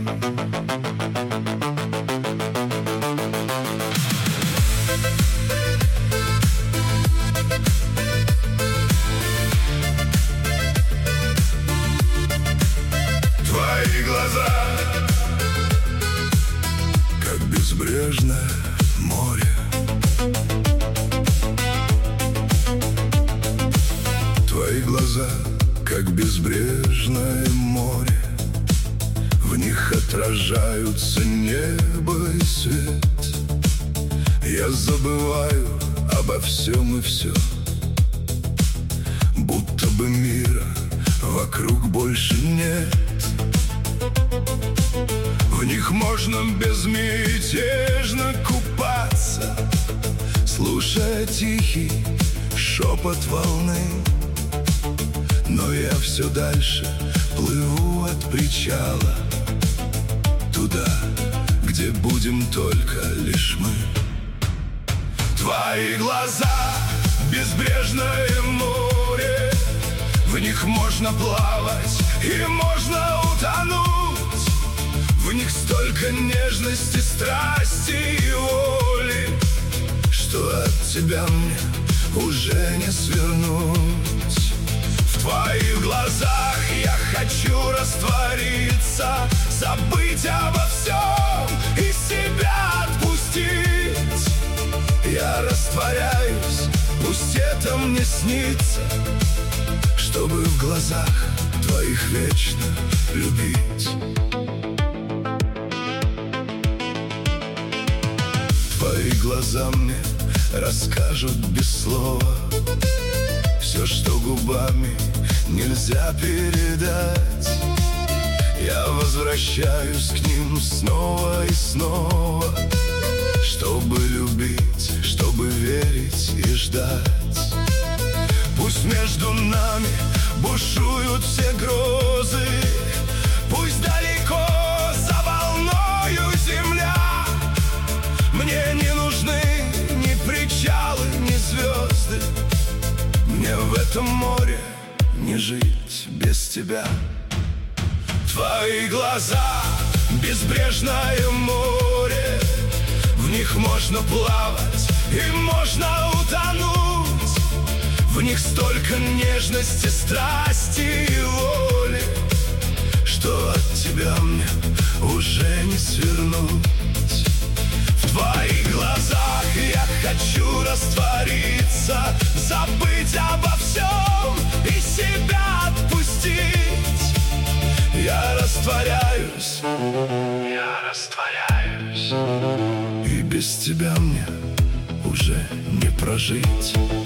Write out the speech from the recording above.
Твои глаза, как безбрежное море. Твои глаза, как безбрежное море. В них отражаются небо и свет. Я забываю обо всем и все, будто бы мира вокруг больше нет. В них можно безмятежно купаться, слушая тихий шепот волны. Но я все дальше плыву от причала, туда, где будем только лишь мы. Твои глаза — безбрежное море. В них можно плавать и можно утонуть. В них столько нежности, страсти и воли, что от тебя мне уже не свернуть. В твоих глазах я хочу раствориться, забыть обо всем и себя отпустить. Я растворяюсь, пусть это мне снится, чтобы в глазах твоих вечно любить. Твои глаза мне расскажут без слова все, что губами нельзя передать. Я возвращаюсь к ним снова и снова, чтобы любить, чтобы верить и ждать. Пусть между нами бушуют все грозы, пусть далеко за волною земля. Мне не нужны ни причалы, ни звезды. Мне в этом море не жить без тебя. Твои глаза — безбрежное море. В них можно плавать и можно утонуть. В них столько нежности, страсти и воли, что от тебя мне уже не свернуть. В твоих глазах я хочу раствориться, забыть обо всем и себя отпустить. Я растворяюсь, и без тебя мне уже не прожить.